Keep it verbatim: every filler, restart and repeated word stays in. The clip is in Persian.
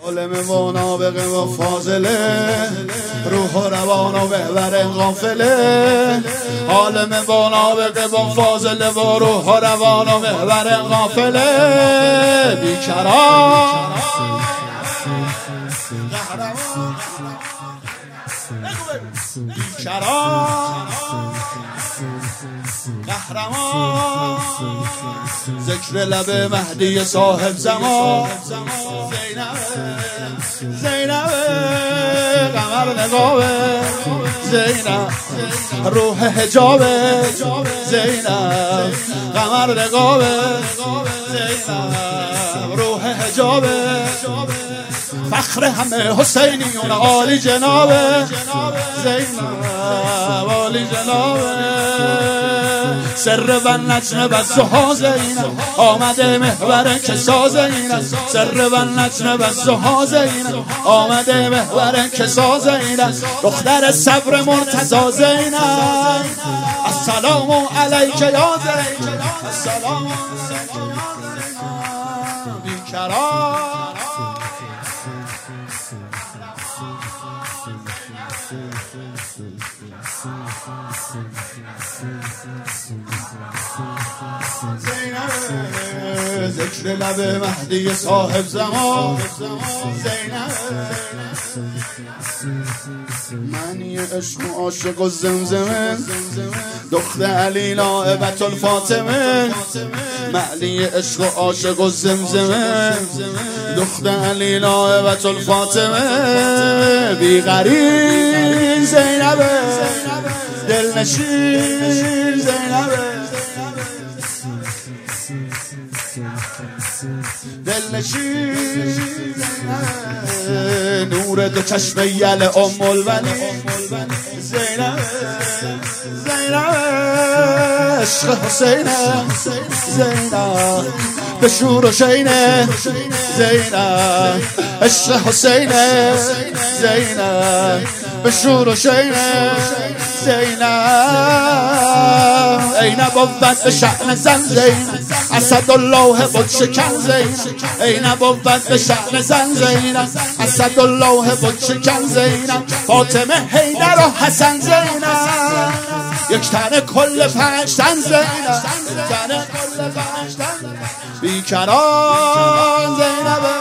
عالم و نابغه و فاضله، روح و روان و بهبر غافله. عالم و نابغه و فاضله و روح و روان و بهبر غافله. بیکران بیکران قهرمان، ذکر لب مهدی صاحب زمان. زینب زینب قمر نقابه، زینب روح حجابه، زینب قمر نقابه، زینب روح حجابه. فخر همه حسینیون عالی جنابه، زینب عالی جنابه. سر و نجم و زها زینب آمده محور کسا زینب. سر و نجم و زها زینب آمده محور کسا زینب. دختر صبر مرتضی زینب. السلام علیک یا زینب، السلام علیک یا زینب. بیکران ذکر لب مهدی صاحب زمان. زینب معنی عشق و عاشق و زمزمه، دختر علی نائبت الفاطمه. معنی عشق و عاشق و زمزمه، دختر علی نائبت الفاطمه. بیغریب زینب دلنشین زینب، دلنشین نور دو چشم یل ام الولی. زینب زینب عشق حسینه، زینب به شور و شینه. زینب عشق حسینه، زینب به شور و شینه. زینب این بود به شأن زن زینب، اسد الله بود شکن زینب. این بود به شأن زن زینب، اسد الله بود شکن زینب. فاطمه حیدر و حسن زینب، یک تن کل پنج تن زینب. یک تن کل پنج تن. بیکران زینب